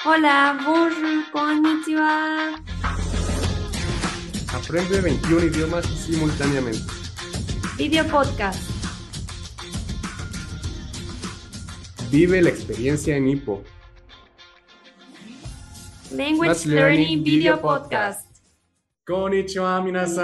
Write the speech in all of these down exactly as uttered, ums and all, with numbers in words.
Hola, bonjour, konnichiwa. Aprende veintiún idiomas simultáneamente. Video podcast. Vive la experiencia en Hippo. Language Math Learning Learning Video Video Podcast. Podcast. Konnichiwa,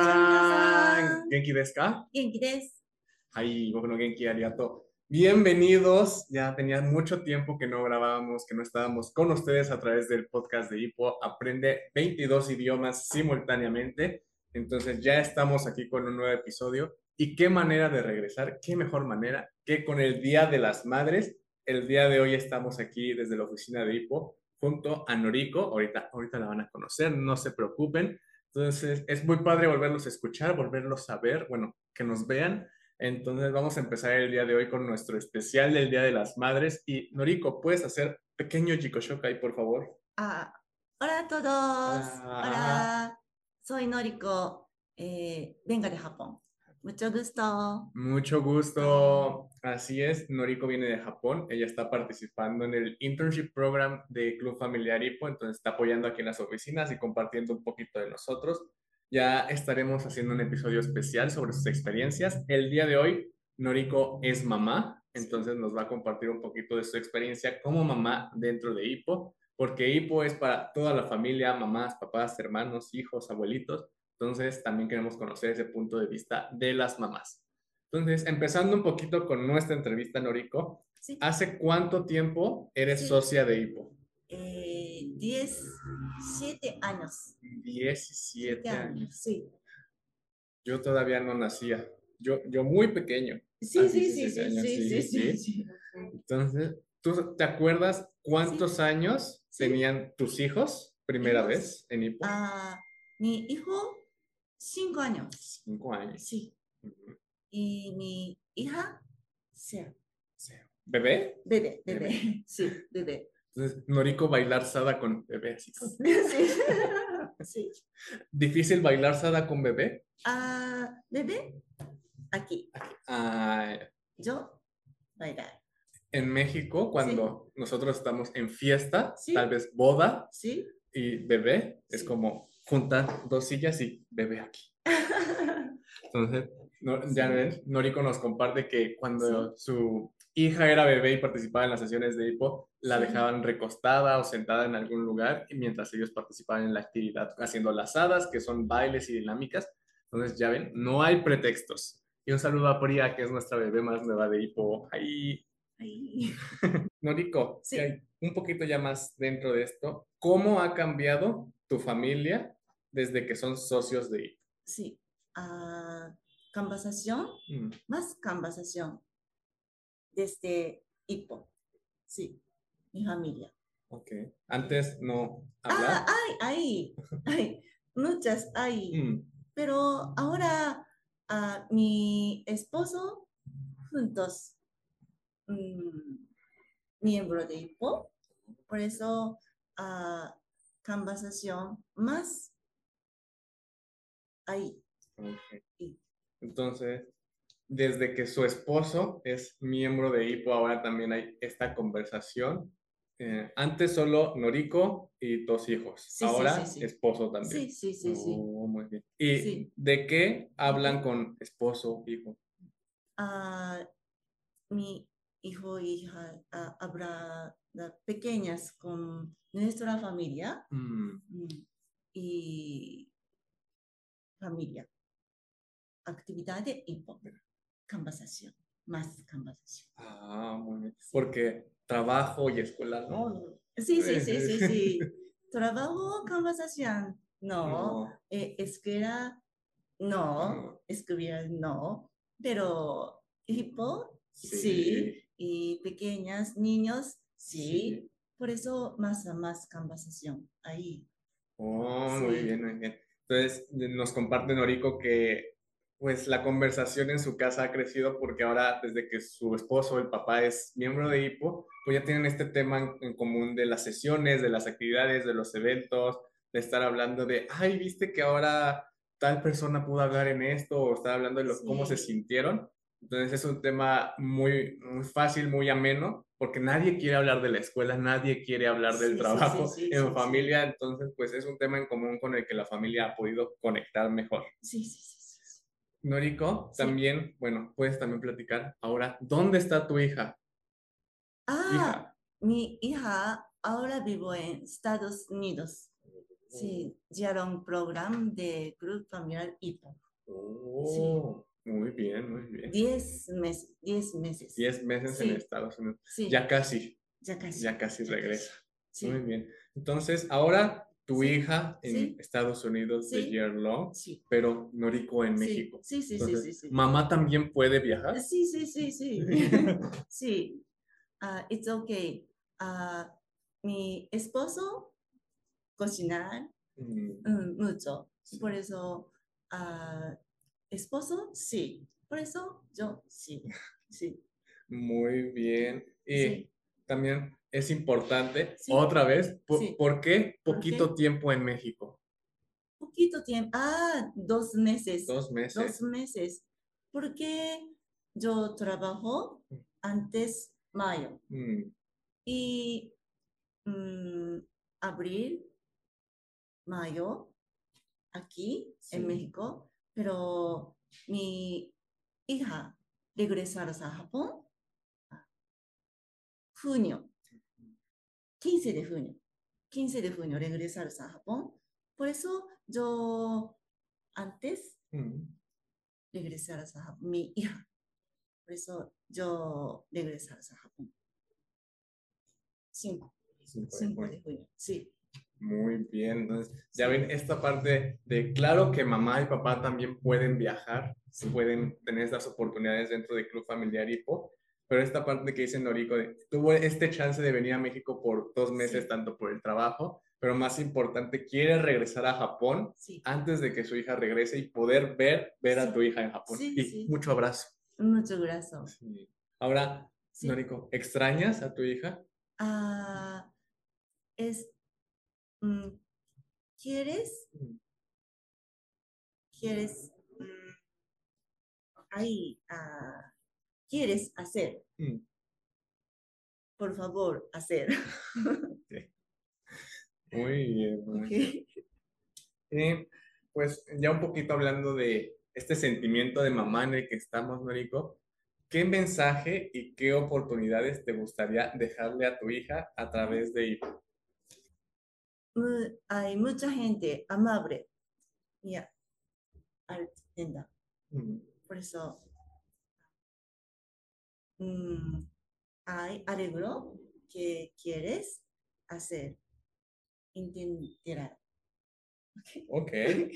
minasan. Konnichiwa, minasan. ¿Genki desu ka? Genki desu. Ay, bueno, Genki arigato. Bienvenidos. Ya tenía mucho tiempo que no grabábamos, que no estábamos con ustedes a través del podcast de Hippo. Aprende veintidós idiomas simultáneamente. Entonces ya estamos aquí con un nuevo episodio. ¿Y qué manera de regresar? ¿Qué mejor manera que con el Día de las Madres? El día de hoy estamos aquí desde la oficina de Hippo junto a Noriko. Ahorita, ahorita la van a conocer, no se preocupen. Entonces es muy padre volverlos a escuchar, volverlos a ver, bueno, que nos vean. Entonces vamos a empezar el día de hoy con nuestro especial del Día de las Madres. Y Noriko, ¿puedes hacer pequeño Jikoshokai, por favor? Ah, hola a todos. Ah. Hola, soy Noriko. Eh, venga de Japón. Mucho gusto. Mucho gusto. Así es, Noriko viene de Japón. Ella está participando en el Internship Program de Club Familiar Hippo, entonces está apoyando aquí en las oficinas y compartiendo un poquito de nosotros. Ya estaremos haciendo un episodio especial sobre sus experiencias. El día de hoy, Noriko es mamá, entonces nos va a compartir un poquito de su experiencia como mamá dentro de Hippo, porque Hippo es para toda la familia, mamás, papás, hermanos, hijos, abuelitos. Entonces, también queremos conocer ese punto de vista de las mamás. Entonces, empezando un poquito con nuestra entrevista, Noriko, Sí. ¿hace cuánto tiempo eres Sí. socia de Hippo? Eh, diecisiete años. diecisiete años. Sí. Yo todavía no nacía. Yo, yo muy pequeño. Sí, A sí, sí, diecisiete sí, años, sí, sí, sí, sí. Entonces, ¿tú te acuerdas cuántos años Sí. tenían tus hijos primera ¿Hijos? vez en Hippo? Ah, mi hijo, cinco años. Cinco años. Sí. Ujú. Y mi hija, cero. Cero. ¿Bebé? Bebé, bebé. Bebé. Sí, bebé. Entonces, Noriko bailar sada con bebé, así. Sí. Sí. ¿Difícil bailar sada con bebé? Ah, bebé, aquí. Ah, Yo, bailar. en México, cuando nosotros estamos en fiesta, Sí. tal vez boda ¿Sí? y bebé, es Sí. como juntar dos sillas y bebé aquí. Entonces, no- ya Sí. ven, Noriko nos comparte que cuando su hija era bebé y participaba en las sesiones de hipo, la Sí. dejaban recostada o sentada en algún lugar y mientras ellos participaban en la actividad haciendo lazadas, que son bailes y dinámicas. Entonces, ya ven, no hay pretextos. Y un saludo a Priya, que es nuestra bebé más nueva de hipo. Ahí, Ahí. Noriko, Sí. que hay un poquito ya más dentro de esto, ¿cómo ha cambiado tu familia desde que son socios de hipo? Sí. Ah, conversación, Mm. más conversación desde Hippo. Sí, mi familia. Ok. Antes no Ah, hablar. hay, hay, hay, muchas hay. Mm. Pero ahora ah, mi esposo juntos, mm, miembro de Hippo, por eso ah, conversación más hay. Ok. Y- Entonces, desde que su esposo es miembro de hipo, ahora también hay esta conversación. Eh, antes solo Noriko y dos hijos. Sí, sí, Ahora sí, sí. esposo también. Sí, sí, sí, sí. Oh, muy bien. ¿Y Sí. de qué hablan con esposo, hijo? Ah, mi hijo y hija ah, habla de pequeñas con nuestra familia Mm. mm, y familia. Actividad de hipo. Conversación. Más conversación. Ah, muy bien. Porque trabajo y escuela, no, no. Sí, sí, sí, sí, sí. Trabajo, conversación. No. No. Eh, escuela, no. No. Escribir, no. Pero hipo, Sí. sí. Y pequeñas, niños, sí. Sí. Por eso más a más conversación ahí. Oh, Sí. muy bien, muy bien. Entonces, nos comparte Noriko que pues la conversación en su casa ha crecido porque ahora, desde que su esposo, el papá, es miembro de hipo, pues ya tienen este tema en, en común de las sesiones, de las actividades, de los eventos, de estar hablando de, ay, viste que ahora tal persona pudo hablar en esto, o estar hablando de los, cómo se Sí. sintieron. Entonces es un tema muy, muy fácil, muy ameno porque nadie quiere hablar de la escuela, nadie quiere hablar del Sí, sí, trabajo sí, sí, en sí, familia, entonces pues es un tema en común con el que la familia ha podido conectar mejor. Sí, sí, sí, sí, sí. Noriko, Sí. también, bueno, puedes también platicar ahora, ¿dónde está tu hija? Ah, Hija. mi hija ahora vivo en Estados Unidos. Sí, llevaron un programa de Club Familiar Ipo. Oh, muy bien, muy bien. Diez meses, diez meses. Diez meses Sí, en Estados Unidos. sí, Ya casi, ya casi. ya casi ya regresa. Sí, Muy bien. Entonces, ahora tu Sí, hija en sí, Estados Unidos de sí, year long, sí, pero Noriko en sí, México. sí, sí, sí, Entonces, sí, sí. ¿mamá también puede viajar? Sí, sí, sí, sí. Sí, ah, it's okay. Ah, mi esposo cocinar Mm, mm, mucho. sí. Por eso, ah, esposo, sí. Por eso, yo, sí. Sí, Muy bien. Y sí, también es importante, sí, otra vez, ¿por, sí. ¿por qué ¿Por poquito qué? tiempo en México? Poquito tiempo. Ah, dos meses. Dos Dos meses. meses. Porque yo trabajo antes mayo. Mm, Y mm, abril, mayo, aquí en sí. México. Pero mi hija regresar a Japón, junio, quince de junio. quince de junio regresar a Japón. Por eso yo antes Mm, regresar a Japón, mi hija. Por eso yo regresar a Japón. cinco, cinco de cinco junio. de junio. Sí, Muy bien, entonces ya Sí. ven esta parte de claro que mamá y papá también pueden viajar, Sí. pueden tener estas oportunidades dentro del Club Familiar Hipo, pero esta parte que dice Noriko, de, tuvo este chance de venir a México por dos meses, Sí. tanto por el trabajo, pero más importante, quiere regresar a Japón Sí. antes de que su hija regrese y poder ver, ver a Sí. tu hija en Japón. Sí, Y sí. mucho abrazo. Muchas gracias. Sí. Ahora, Sí. Noriko, ¿extrañas a tu hija? Ah, es, mm, ¿quieres? ¿Quieres? mm, ahí, ah, ¿quieres hacer? Mm. Por favor, hacer. Sí. Muy bien, muy Ok. bien. Y pues ya un poquito hablando de este sentimiento de mamá en el que estamos, Noriko, ¿qué mensaje y qué oportunidades te gustaría dejarle a tu hija a través de Ipo? Mu- hay mucha gente amable. Ya, al tienda. Mm, Por eso, mm, hay algo que quieres hacer. Intentar. Ok,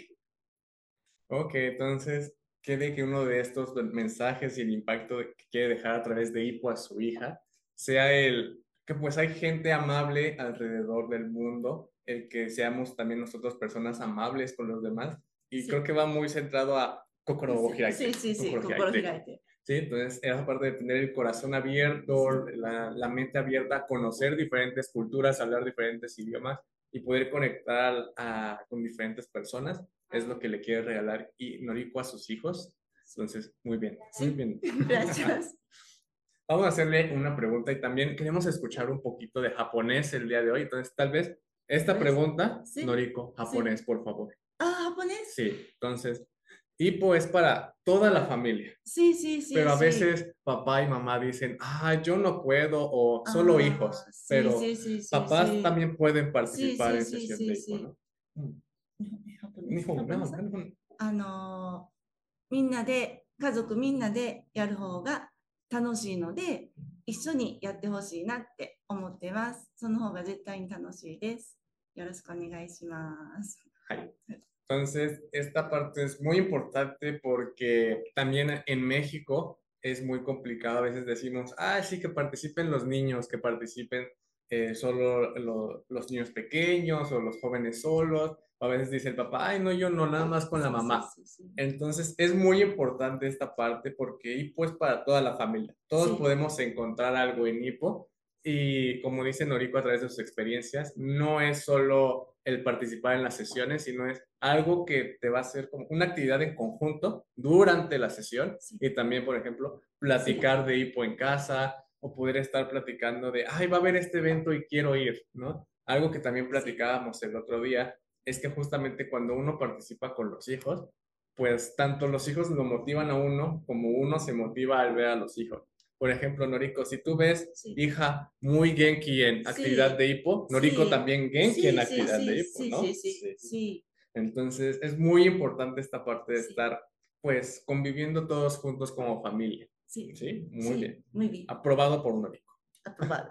ok, entonces quiere que uno de estos mensajes y el impacto que quiere dejar a través de Ipo a su hija sea el que pues hay gente amable alrededor del mundo, el que seamos también nosotros personas amables con los demás y Sí. creo que va muy centrado a Kokoro Sí, Hiraite. sí, sí, sí, Kokoro kokoro Hiraite. hiraite. Sí, entonces esa parte de tener el corazón abierto, la, la mente abierta, conocer diferentes culturas, hablar diferentes idiomas y poder conectar a- con diferentes personas es lo que le quiere regalar y Noriko a sus hijos. Entonces, muy bien, muy Sí, bien. gracias. Vamos a hacerle una pregunta y también queremos escuchar un poquito de japonés el día de hoy. Entonces, tal vez esta ¿Ves? pregunta, Sí, Noriko, japonés, por favor. Ah, japonés. Sí, entonces, Hippo es para toda la familia. Sí, sí, sí, Pero a sí. veces papá y mamá dicen, ah, yo no puedo o solo Ah, hijos, sí, pero sí, sí, sí, papás sí. también pueden Sí, participar sí, en sí, sesión sí, de hipo, sí。 ¿no? Mm. japonés 日本、日本、 japonés 日本。 あのーみんなで、家族みんなでやる方が楽しいので、一緒にやってほしいなって思ってます。その方が絶対に楽しいです。よろしくお願いします。 Ay. Entonces, esta parte es muy importante porque también en México es muy complicado. A veces decimos, ah, sí, que participen los niños, que participen eh, solo lo- los niños pequeños o los jóvenes solos. A veces dice el papá, ay, no, yo no, nada más con la Sí, mamá. sí, sí, sí. Entonces, es muy importante esta parte porque Hipo es para toda la familia. Todos Sí. podemos encontrar algo en Hipo y como dice Noriko a través de sus experiencias, no es solo el participar en las sesiones, sino es algo que te va a hacer como una actividad en conjunto durante la sesión Sí. y también, por ejemplo, platicar de hipo en casa o poder estar platicando de, ay, va a haber este evento y quiero ir, ¿no? Algo que también platicábamos el otro día es que justamente cuando uno participa con los hijos, pues tanto los hijos lo motivan a uno como uno se motiva al ver a los hijos. Por ejemplo, Noriko, si tú ves Sí. hija muy Genki en actividad Sí. de hipo, Noriko Sí. también Genki Sí, en sí, actividad sí, de hipo, sí, ¿no? sí, sí, sí. Entonces, es muy importante esta parte de Sí. estar, pues, conviviendo todos juntos como familia. Sí. ¿Sí? Muy Sí, bien. muy bien. Aprobado por Noriko. Aprobado.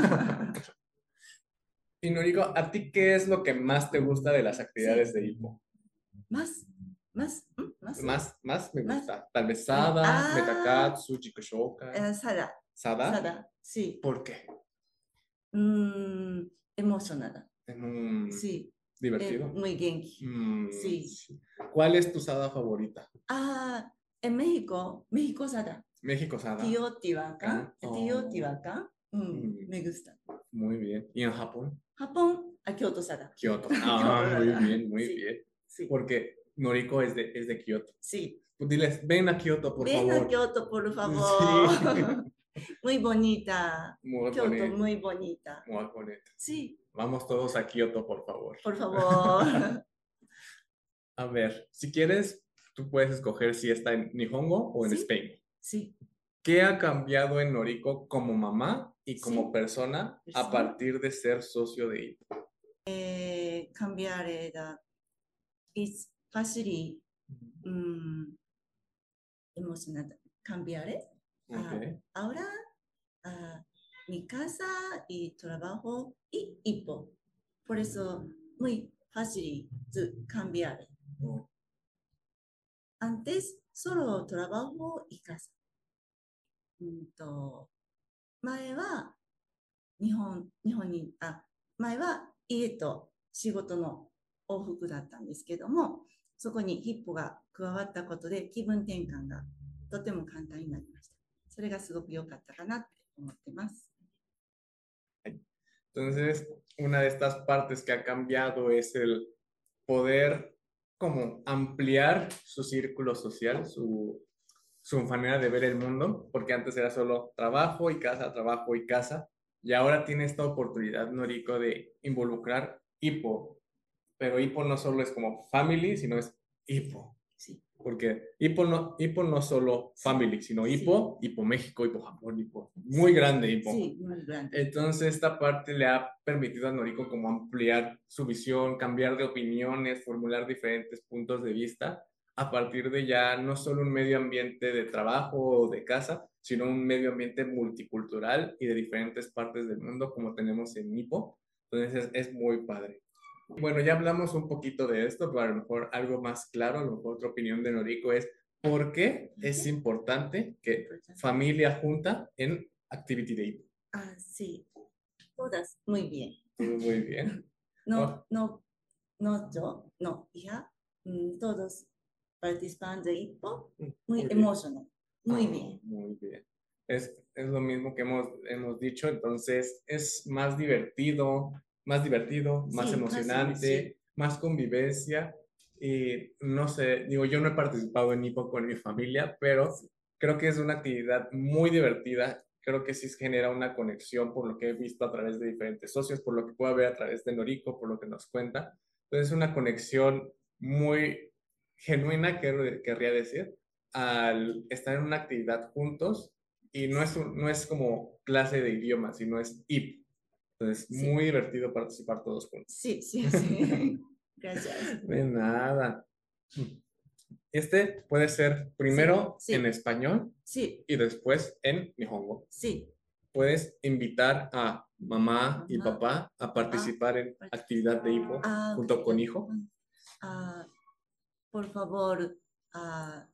Y Noriko, ¿a ti qué es lo que más te gusta de las actividades Sí. de hipo? Más, más, ¿mm? más. Más, más me Más. gusta. Tal vez Sada, Ah. Metakatsu, Chikushoka. Eh, Sada. ¿Sada? Sada, sí. ¿Por qué? Mm, emocionada. Mm, Sí. ¿Divertido? Eh, muy genki. Mm, Sí. sí. ¿Cuál es tu Sada favorita? Ah, en México, México Sada. México Sada. Teotihuacán. Oh. Teotihuacán. Mm, Mm. me gusta. Muy bien. ¿Y en Japón? Japón, a Kyoto Sada. Kioto. Ah, muy bien, muy Sí, bien. sí. Porque Noriko es de, es de Kioto. Sí. Pues diles, ven a Kioto, por Ven favor. a Kyoto, por favor. Sí. Muy bonita. Muy Kyoto, bonito. muy bonita. Muy bonito. Sí, Vamos todos a Kioto, por favor. por favor. A ver, si quieres, tú puedes escoger si está en Nihongo o en Sí. Spain. Sí. ¿Qué ha cambiado en Noriko como mamá y como Sí. persona a Persona. partir de ser socio de Hippo? Eh, cambiare da. Es fácil. Mm, emocionada. Cambiare. Ah, Ok. ahora, ah, mi casa y trabajo y Hippo. Por eso, muy fácil de cambiar. Oh, Antes, solo trabajo y casa. うんと、前は日本、日本に、あ、前は家と仕事の往復だったんですけども、そこにヒップが加わったことで気分転換がとても簡単になりました。それがすごく良かったかなって思ってます。 Entonces, una de estas partes que ha cambiado es el poder como ampliar su círculo social, su, su manera de ver el mundo, porque antes era solo trabajo y casa, trabajo y casa, y ahora tiene esta oportunidad, Noriko, de involucrar Hippo, pero Hippo no solo es como family, sino es Hippo. Sí. Porque Hippo no, Hippo no solo family, sino Hippo, Sí. Hippo México, Hippo Japón, Hippo. Muy grande Hippo. Sí, muy grande. Entonces esta parte le ha permitido a Noriko como ampliar su visión, cambiar de opiniones, formular diferentes puntos de vista a partir de ya no solo un medio ambiente de trabajo o de casa, sino un medio ambiente multicultural y de diferentes partes del mundo como tenemos en Hippo. Entonces es, es muy padre. Bueno, ya hablamos un poquito de esto, pero a lo mejor algo más claro, a lo mejor otra opinión de Noriko es ¿por qué es importante que familia junta en Activity Day? Ah, sí. Todas muy bien. Muy bien. No, no, no yo, no, hija, mm, todos participan de Hippo, muy, Muy bien. emocional, muy Ah, bien. Muy bien. Es, es lo mismo que hemos, hemos dicho, entonces es más divertido, más divertido, más Sí, más emocionante, sí. más convivencia. Y no sé, digo, yo no he participado en Hippo con mi familia, pero creo que es una actividad muy divertida. Creo que sí genera una conexión por lo que he visto a través de diferentes socios, por lo que puedo ver a través de Noriko, por lo que nos cuenta. Entonces es una conexión muy genuina, quer- querría decir, al estar en una actividad juntos y no es, un- no es como clase de idioma, sino es I P. Entonces, Sí. muy divertido participar todos juntos. Sí, sí, sí. Gracias. De nada. Este puede ser primero Sí, sí. en español Sí, y después en Nihongo. sí. Puedes invitar a mamá y Mamá, papá a participar en participar. actividad de hipo Ah, junto ok. con hijo. Ah, por favor, ah,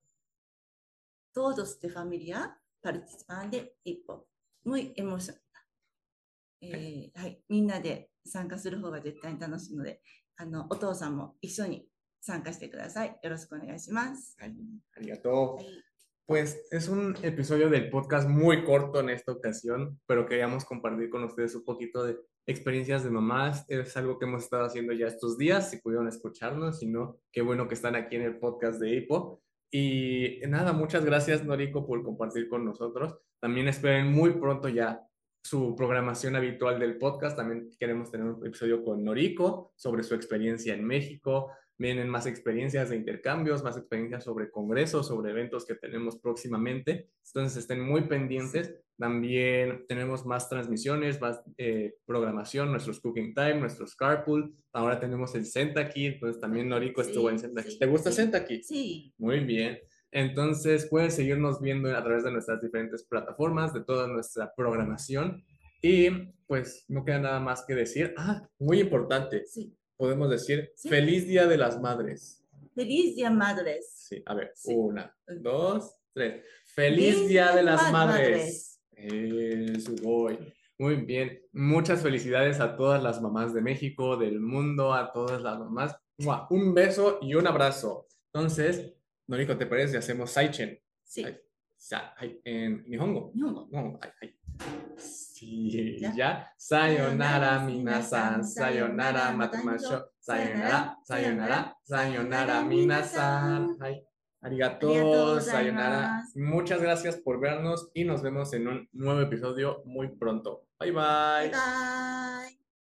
todos de familia participan de Hippo. Muy emocionante. えーはい、みんなで参加する方が絶対に楽しいので、あのお父さんも一緒に参加してください。よろしくお願いします。 Ay, arigato. はい、 Pues es un episodio del podcast muy corto en esta ocasión, pero queríamos compartir con ustedes un poquito de experiencias de mamás. Es algo que hemos estado haciendo ya estos días, si pudieron escucharnos, si no, qué bueno que están aquí en el podcast de Hippo. Y nada, muchas gracias Noriko por compartir con nosotros. También esperen muy pronto ya su programación habitual del podcast. También queremos tener un episodio con Noriko sobre su experiencia en México. Vienen más experiencias de intercambios, más experiencias sobre congresos, sobre eventos que tenemos próximamente. Entonces estén muy pendientes. También tenemos más transmisiones, más eh, programación, nuestros Cooking Time, nuestros Carpool. Ahora tenemos el Sentaki, entonces también Noriko Sí, estuvo en Sentaki. sí, ¿Te gusta sí. Sentaki? Sí. Muy bien. Entonces pueden seguirnos viendo a través de nuestras diferentes plataformas, de toda nuestra programación. Y pues no queda nada más que decir. Ah, muy importante. Sí. Podemos decir Sí. Feliz Día de las Madres. Feliz Día Madres. Sí, a ver, Sí. una, dos, tres. Feliz Feliz Día de las Ma- Madres. Eh, sugoi. Muy bien. Muchas felicidades a todas las mamás de México, del mundo, a todas las mamás. ¡Mua! Un beso y un abrazo. Entonces, Noriko, ¿te parece si hacemos Saichen? Sí. Ay, sa- ay, en Nihongo. Nihongo. No, ay, ay. Sí, ¿Ya? ya. Sayonara, minasan. Sayonara, matamashou. Sayonara, sayonara, sayonara, minasan. Ay, arigato, Arigatou sayonara. gozaimasu. Muchas gracias por vernos y nos vemos en un nuevo episodio muy pronto. Bye, Bye bye. bye.